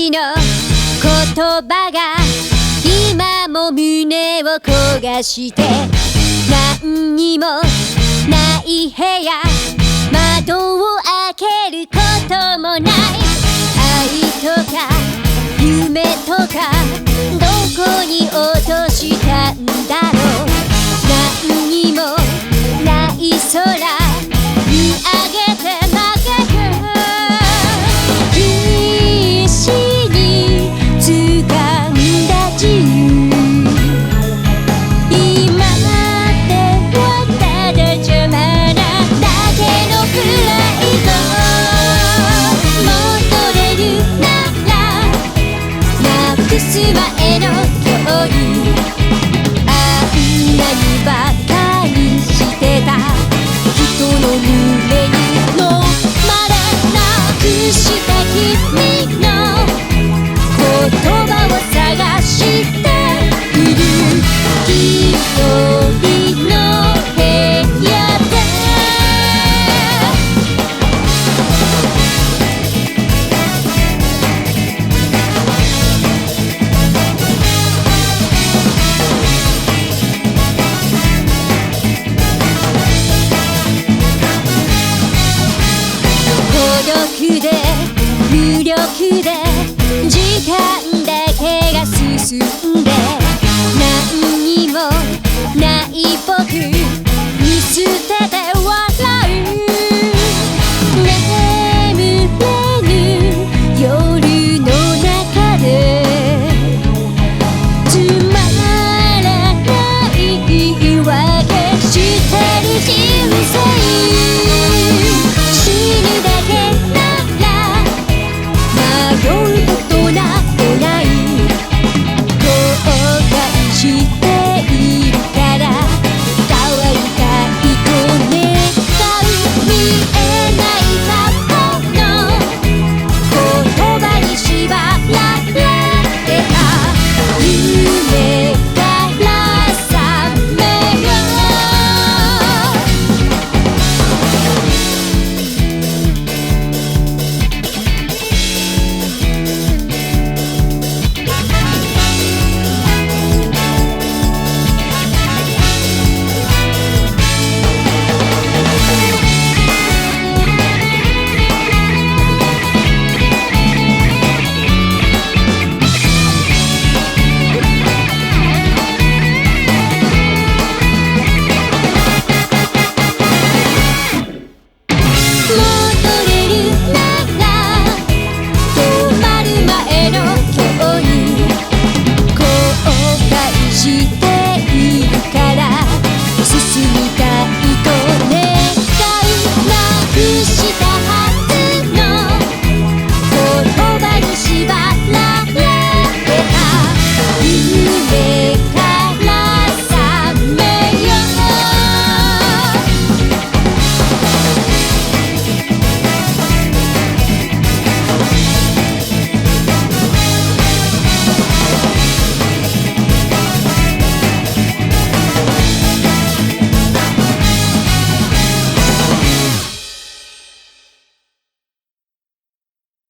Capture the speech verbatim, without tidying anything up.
ちの言葉が今も胸を焦がして、何にもない部屋、窓を開けることもない。愛とか夢とかどこに落としたんだろう。何にもない空見上げて負けて、必死に掴んだ自由。今ではただ邪魔なだけのプライド。戻れるならなくす前の恐竜。あんなにばかりしてた人の胸にのまれなくした君の言葉を探している。一人の部屋で孤独で